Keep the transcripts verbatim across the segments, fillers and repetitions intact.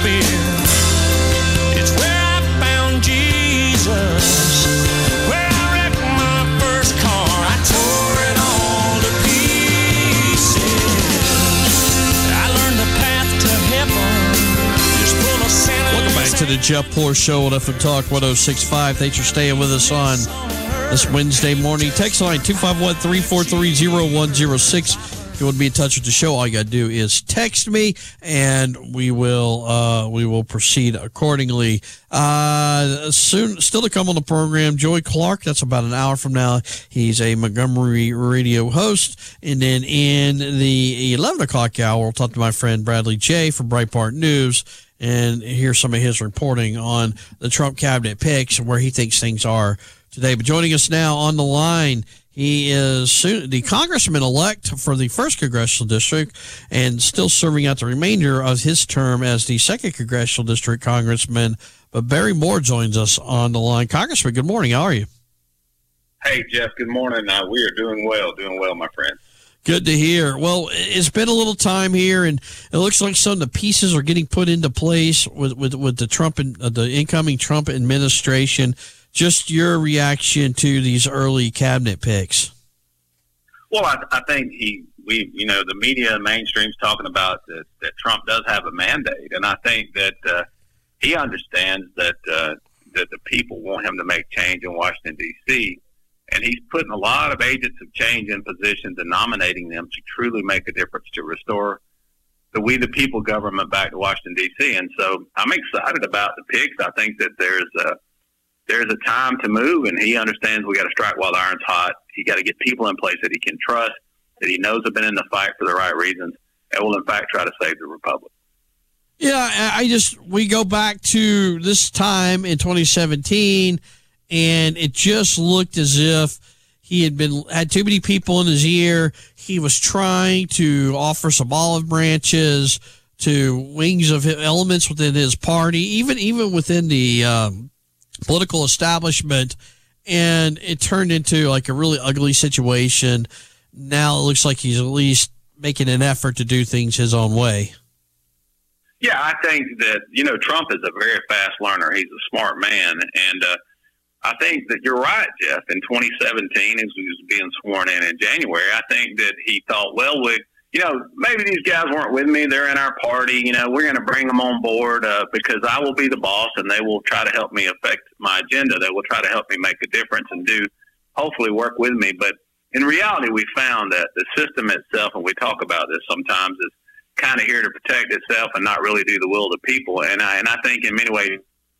been. It's where I found Jesus, where I wrecked my first car. I tore it all to pieces. I learned the path to heaven is full of sinners. Welcome back to the Jeff Poor Show on F M Talk one oh six point five. Thanks for staying with us on this Wednesday morning. Text line two five one, three four three, zero one zero six. If you want to be in touch with the show, all you got to do is text me, and we will uh, we will proceed accordingly. Uh, soon, still to come on the program, Joey Clark. That's about an hour from now. He's a Montgomery radio host. And then in the eleven o'clock hour, we'll talk to my friend Bradley J. from Breitbart News and hear some of his reporting on the Trump cabinet picks and where he thinks things are today. But joining us now on the line, he is soon, the congressman-elect for the first congressional district and still serving out the remainder of his term as the second congressional district congressman. But Barry Moore joins us on the line. Congressman, good morning. How are you? Hey, Jeff. Good morning. Uh, we are doing well, doing well, my friend. Good to hear. Well, it's been a little time here, and it looks like some of the pieces are getting put into place with with, with the Trump and uh, the incoming Trump administration. Just your reaction to these early cabinet picks. Well, I, I think he, we, you know, the media and mainstream's talking about that, that Trump does have a mandate, and I think that uh, he understands that uh, that the people want him to make change in Washington D C, and he's putting a lot of agents of change in positions and nominating them to truly make a difference to restore the we the people government back to Washington D C. And so I'm excited about the picks. I think that there's a There's a time to move, and he understands we got to strike while the iron's hot. He got to get people in place that he can trust, that he knows have been in the fight for the right reasons, and will in fact try to save the republic. Yeah, I just we go back to this time in twenty seventeen, and it just looked as if he had been had too many people in his ear. He was trying to offer some olive branches to wings of elements within his party, even even within the um, political establishment, and it turned into like a really ugly situation. Now it looks like he's at least making an effort to do things his own way. Yeah, I think that, you know, Trump is a very fast learner. He's a smart man. And uh, I think that you're right, Jeff. In twenty seventeen, as he was being sworn in in January, I think that he thought, well, we, you know, maybe these guys weren't with me. They're in our party. You know, we're going to bring them on board uh, because I will be the boss, and they will try to help me affect my agenda. They will try to help me make a difference and do, hopefully, work with me. But in reality, we found that the system itself, and we talk about this sometimes, is kind of here to protect itself and not really do the will of the people. And I, and I think in many ways,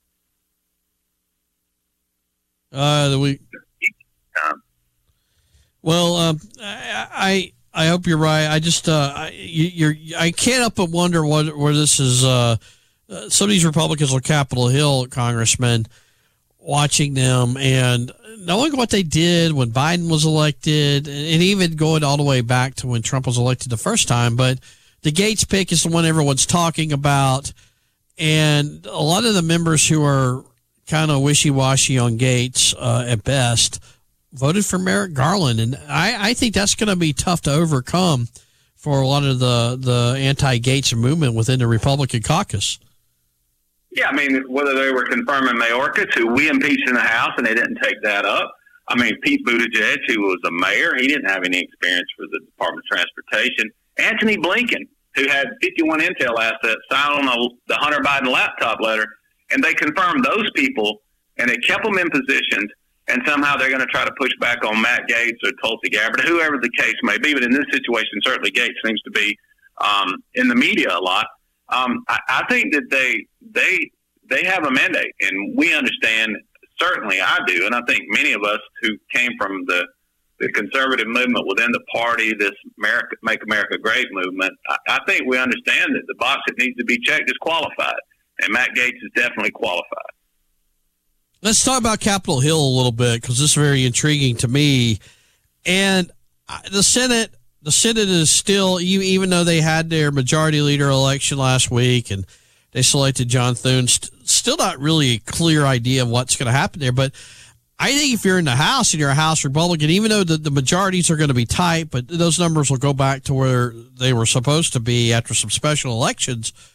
uh, the week. Um, well, um, I, I, I hope you're right. I just, uh, I, you, you're, I can't help but wonder what, where this is. Uh, uh, some of these Republicans on Capitol Hill, congressmen, watching them and knowing what they did when Biden was elected, and even going all the way back to when Trump was elected the first time. But the Gates pick is the one everyone's talking about, and a lot of the members who are kind of wishy-washy on Gates uh, at best voted for Merrick Garland, and I, I think that's going to be tough to overcome for a lot of the, the anti-Gates movement within the Republican caucus. Yeah, I mean, whether they were confirming Mayorkas, who we impeached in the House, and they didn't take that up. I mean, Pete Buttigieg, who was a mayor, he didn't have any experience for the Department of Transportation. Anthony Blinken, who had fifty-one Intel assets, signed on the Hunter Biden laptop letter, and they confirmed those people, and they kept them in positions, and somehow they're going to try to push back on Matt Gaetz or Tulsi Gabbard, whoever the case may be. But in this situation, certainly Gaetz seems to be um, in the media a lot. Um, I, I think that they they they have a mandate, and we understand. Certainly, I do, and I think many of us who came from the the conservative movement within the party, this America, Make America Great movement, I, I think we understand that the box that needs to be checked is qualified, and Matt Gaetz is definitely qualified. Let's talk about Capitol Hill a little bit, because this is very intriguing to me. And the Senate, the Senate is still, even though they had their majority leader election last week and they selected John Thune, st- still not really a clear idea of what's going to happen there. But I think if you're in the House and you're a House Republican, even though the, the majorities are going to be tight, but those numbers will go back to where they were supposed to be after some special elections,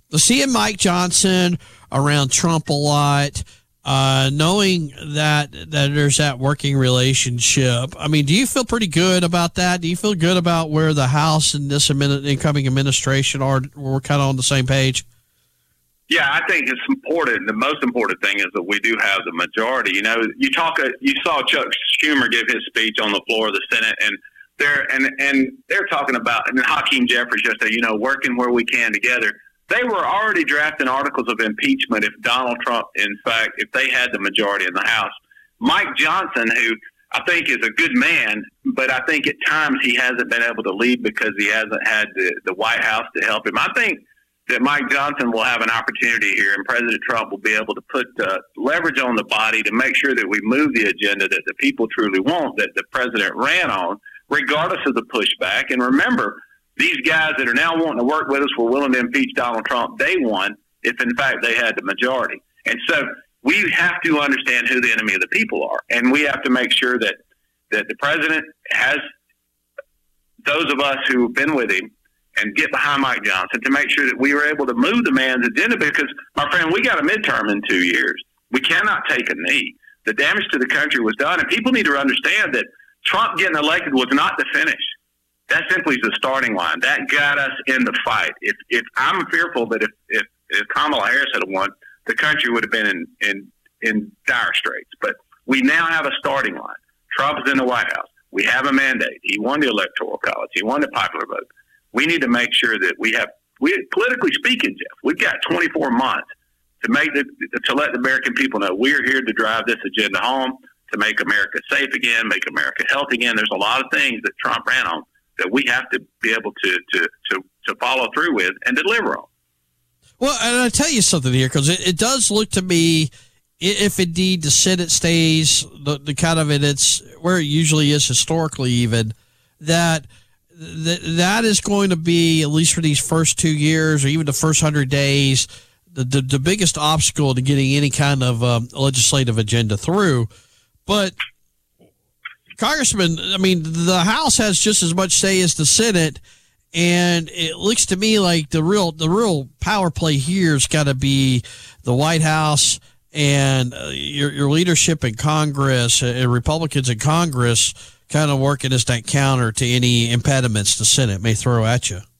seeing Mike Johnson around Trump a lot, uh, knowing that that there's that working relationship. I mean, do you feel pretty good about that? Do you feel good about where the House and this admin- incoming administration are? We're kind of on the same page. Yeah, I think it's important. The most important thing is that we do have the majority. You know, you talk. You saw Chuck Schumer give his speech on the floor of the Senate, and they're and and they're talking about and Hakeem Jeffries just said, you know, working where we can together. They were already drafting articles of impeachment if Donald Trump, in fact, if they had the majority in the House. Mike Johnson, who I think is a good man, but I think at times he hasn't been able to lead because he hasn't had the, the White House to help him. I think that Mike Johnson will have an opportunity here, and President Trump will be able to put uh, leverage on the body to make sure that we move the agenda that the people truly want, that the president ran on, regardless of the pushback. And remember, these guys that are now wanting to work with us were willing to impeach Donald Trump day one if, in fact, they had the majority. And so we have to understand who the enemy of the people are, and we have to make sure that, that the president has those of us who have been with him and get behind Mike Johnson to make sure that we are able to move the man's agenda because, my friend, we got a midterm in two years. We cannot take a knee. The damage to the country was done, and people need to understand that Trump getting elected was not the finish. That simply is the starting line. That got us in the fight. If, if I'm fearful that if, if, if Kamala Harris had won, the country would have been in, in, in dire straits. But we now have a starting line. Trump is in the White House. We have a mandate. He won the Electoral College. He won the popular vote. We need to make sure that we have, we politically speaking, Jeff, we've got twenty-four months to make the, to let the American people know we're here to drive this agenda home, to make America safe again, make America healthy again. There's a lot of things that Trump ran on that we have to be able to, to, to, to follow through with and deliver on. Well, and I'll tell you something here, because it, it does look to me, if indeed the Senate stays the, the kind of in its where it usually is historically, even that that that is going to be, at least for these first two years or even the first hundred days, the the, the biggest obstacle to getting any kind of um, legislative agenda through. But Congressman, I mean, the House has just as much say as the Senate. And it looks to me like the real the real power play here has got to be the White House and uh, your your leadership in Congress, uh, Republicans in Congress, kind of working as that counter to any impediments the Senate may throw at you.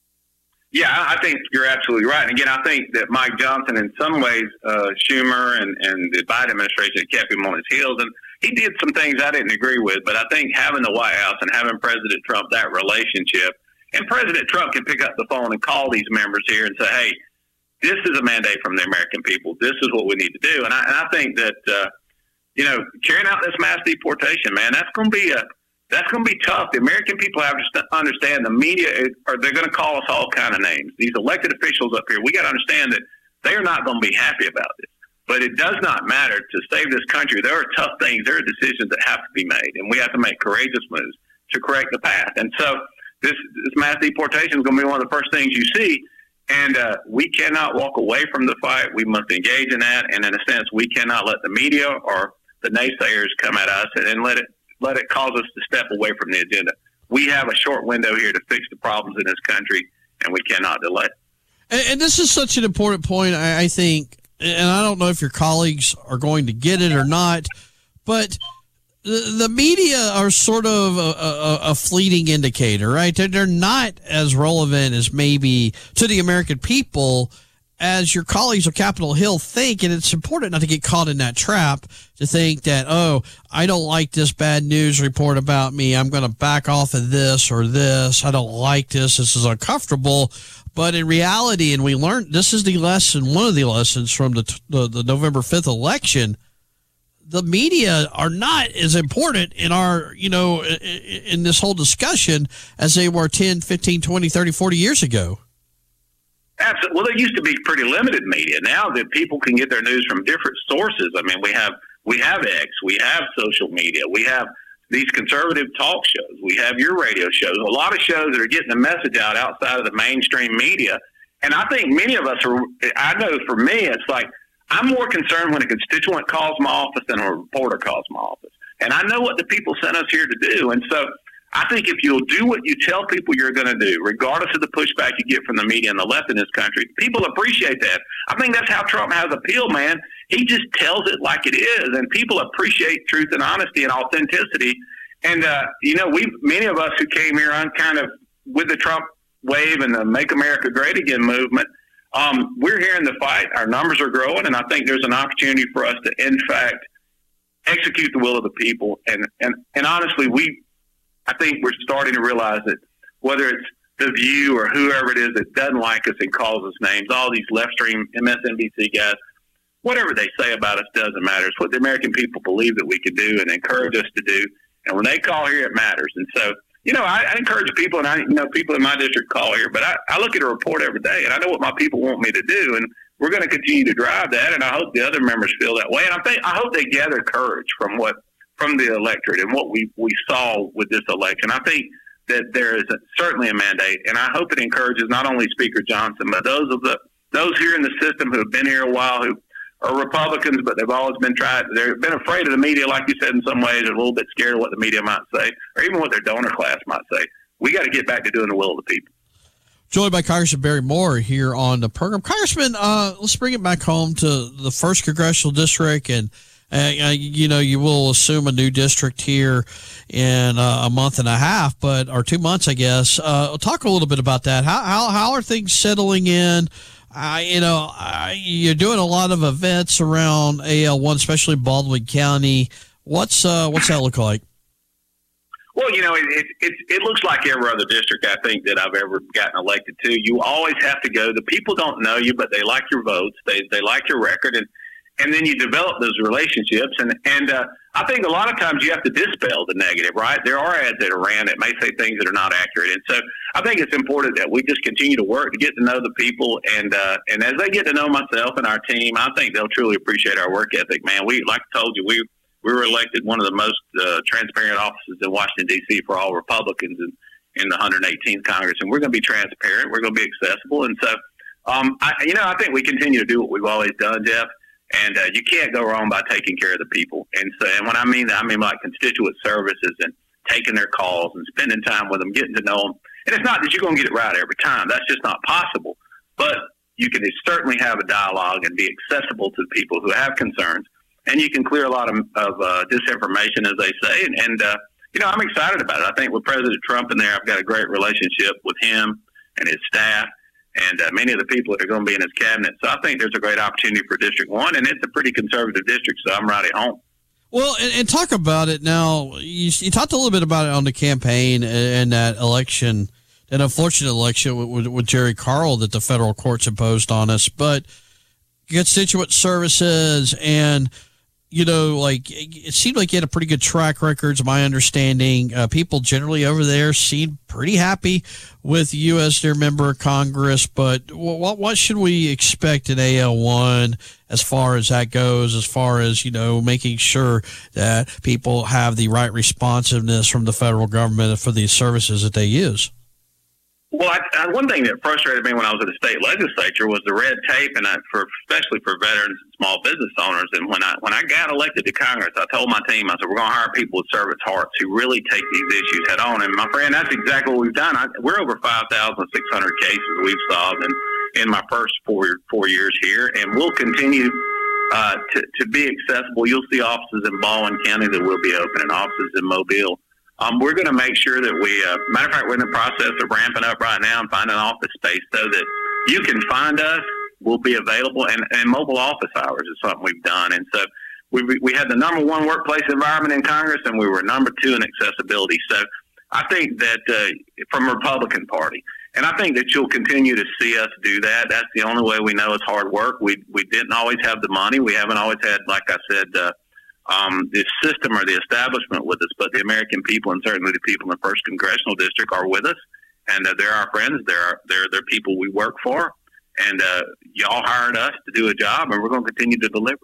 Yeah, I think you're absolutely right. And again, I think that Mike Johnson, in some ways, uh, Schumer and, and the Biden administration kept him on his heels. And he did some things I didn't agree with. But I think having the White House and having President Trump, that relationship, and President Trump can pick up the phone and call these members here and say, hey, this is a mandate from the American people. This is what we need to do. And I, and I think that, uh, you know, carrying out this mass deportation, man, that's going to be a that's going to be tough. The American people have to st- understand the media, is, or they're going to call us all kind of names. These elected officials up here, we got to understand that they are not going to be happy about this. But it does not matter to save this country. There are tough things. There are decisions that have to be made, and we have to make courageous moves to correct the path. And so This, this mass deportation is going to be one of the first things you see, and uh, we cannot walk away from the fight. We must engage in that, and in a sense, we cannot let the media or the naysayers come at us and, and let it let it cause us to step away from the agenda. We have a short window here to fix the problems in this country, and we cannot delay. And, and this is such an important point, I, I think, and I don't know if your colleagues are going to get it or not, but The, the media are sort of a, a, a fleeting indicator, right? They're, they're not as relevant as maybe to the American people as your colleagues of Capitol Hill think. And it's important not to get caught in that trap to think that, oh, I don't like this bad news report about me. I'm going to back off of this or this. I don't like this. This is uncomfortable. But in reality, and we learned this is the lesson, one of the lessons from the, the, the November fifth election, the media are not as important in our, you know, in this whole discussion as they were ten, fifteen, twenty, thirty, forty years ago. Absolutely. Well, there used to be pretty limited media. Now that people can get their news from different sources. I mean, we have we have X, we have social media, we have these conservative talk shows, we have your radio shows, a lot of shows that are getting the message out outside of the mainstream media. And I think many of us are, I know for me, it's like, I'm more concerned when a constituent calls my office than a reporter calls my office. And I know what the people sent us here to do. And so I think if you'll do what you tell people you're going to do, regardless of the pushback you get from the media and the left in this country, people appreciate that. I think that's how Trump has appeal, man. He just tells it like it is, and people appreciate truth and honesty and authenticity. And, uh, you know, we many of us who came here on kind of with the Trump wave and the Make America Great Again movement, um, we're here in the fight. Our numbers are growing, and I think there's an opportunity for us to, in fact, execute the will of the people. And, and, and honestly, we I think we're starting to realize that whether it's The View or whoever it is that doesn't like us and calls us names, all these left-stream M S N B C guys, whatever they say about us doesn't matter. It's what the American people believe that we can do and encourage us to do. And when they call here, it matters. And so, you know, I, I encourage people, and I you know people in my district call here, but I, I look at a report every day, and I know what my people want me to do, and we're going to continue to drive that. And I hope the other members feel that way. And I think I hope they gather courage from what from the electorate and what we, we saw with this election. I think that there is a, certainly a mandate, and I hope it encourages not only Speaker Johnson, but those of the those here in the system who have been here a while, who are Republicans, but they've always been tried. They've been afraid of the media, like you said, in some ways, or a little bit scared of what the media might say, or even what their donor class might say. We got to get back to doing the will of the people. Joined by Congressman Barry Moore here on the program. Congressman, uh, let's bring it back home to the first congressional district, and Uh, you know, you will assume a new district here in uh, a month and a half, but or two months, I guess. Uh, talk a little bit about that. How how how are things settling in? Uh, you know, uh, you're doing a lot of events around A L one, especially Baldwin County. What's uh, what's that look like? Well, you know, it, it it it looks like every other district I think that I've ever gotten elected to. You always have to go. The people don't know you, but they like your votes. They they like your record, and. And then you develop those relationships. And, and uh, I think a lot of times you have to dispel the negative, right? There are ads that are ran that may say things that are not accurate. And so I think it's important that we just continue to work to get to know the people. And uh, and as they get to know myself and our team, I think they'll truly appreciate our work ethic, man. We, like I told you, we, we were elected one of the most uh, transparent offices in Washington, D C for all Republicans in, in the one hundred eighteenth Congress. And we're going to be transparent. We're going to be accessible. And so, um, I, you know, I think we continue to do what we've always done, Jeff. And uh, you can't go wrong by taking care of the people. And so, and when I mean that, I mean like constituent services and taking their calls and spending time with them, getting to know them. And it's not that you're going to get it right every time. That's just not possible. But you can certainly have a dialogue and be accessible to people who have concerns. And you can clear a lot of, of uh, disinformation, as they say. And, and uh, you know, I'm excited about it. I think with President Trump in there, I've got a great relationship with him and his staff. And uh, many of the people that are going to be in his cabinet. So I think there's a great opportunity for District one, and it's a pretty conservative district, so I'm right at home. Well, and, and talk about it now. You, you talked a little bit about it on the campaign and, and that election, that unfortunate election with, with, with Jerry Carl that the federal courts imposed on us. But constituent services and, you know, like it seemed like you had a pretty good track record, is my understanding. Uh, people generally over there seemed pretty happy with you as their member of Congress. But what what should we expect in A L one as far as that goes, as far as, you know, making sure that people have the right responsiveness from the federal government for the services that they use? Well, I, I, one thing that frustrated me when I was at the state legislature was the red tape, and I, for especially for veterans and small business owners. And when I when I got elected to Congress, I told my team, I said, we're going to hire people with service hearts who really take these issues head on. And my friend, that's exactly what we've done. I, we're over five thousand six hundred cases we've solved in, in my first four four years here, and we'll continue uh, to to be accessible. You'll see offices in Baldwin County that will be open, and offices in Mobile. Um, we're going to make sure that we, uh, matter of fact, we're in the process of ramping up right now and finding office space so that you can find us. We'll be available, and, and mobile office hours is something we've done. And so we we had the number one workplace environment in Congress, and we were number two in accessibility. So I think that uh, from the Republican Party, and I think that you'll continue to see us do that. That's the only way we know it's hard work. We we didn't always have the money. We haven't always had, like I said, uh, Um, the system or the establishment with us, but the American people, and certainly the people in the first congressional district, are with us, and uh, they're our friends. They're they're they're people we work for, and uh, y'all hired us to do a job, and we're going to continue to deliver.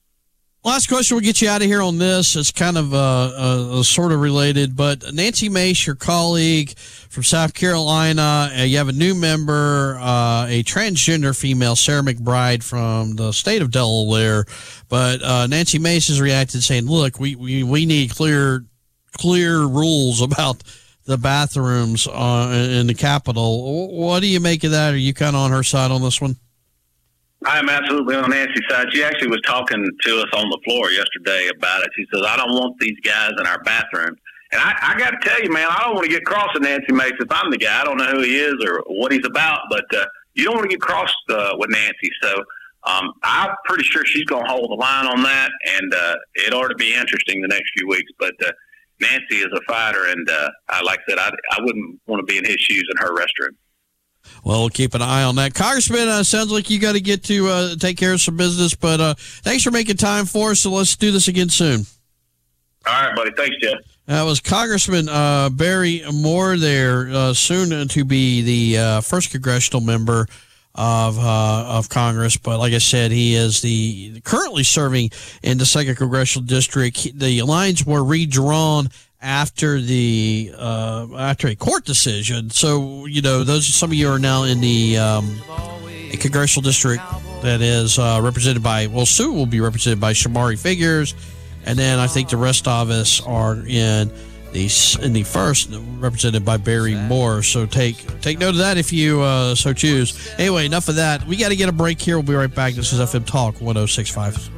Last question, we'll get you out of here on this. It's kind of uh, uh, sort of related, but Nancy Mace, your colleague from South Carolina, uh, you have a new member, uh, a transgender female, Sarah McBride from the state of Delaware. But uh, Nancy Mace has reacted saying, look, we, we, we need clear clear rules about the bathrooms uh, in the Capitol. What do you make of that? Are you kind of on her side on this one? I am absolutely on Nancy's side. She actually was talking to us on the floor yesterday about it. She says, I don't want these guys in our bathrooms. And I, I got to tell you, man, I don't want to get cross with Nancy Mace if I'm the guy. I don't know who he is or what he's about, but uh, you don't want to get crossed uh, with Nancy. So um, I'm pretty sure she's going to hold the line on that, and uh, it ought to be interesting the next few weeks. But uh, Nancy is a fighter, and uh, I, like I said, I, I wouldn't want to be in his shoes in her restroom. Well, we'll keep an eye on that. Congressman, uh, sounds like you got to get to uh, take care of some business, but uh, thanks for making time for us, so let's do this again soon. All right, buddy. Thanks, Jeff. That was Congressman uh, Barry Moore there, uh, soon to be the uh, first congressional member of uh, of Congress. But like I said, he is the currently serving in the second congressional district. The lines were redrawn after the uh, after a court decision. So you know, those some of you are now in the um, congressional district that is uh, represented by. Well, soon will be represented by Shamari Figures. And then I think the rest of us are in the in the first, represented by Barry Moore. So take take note of that if you uh, so choose. Anyway, enough of that. We got to get a break here. We'll be right back. This is F M Talk one oh six point five.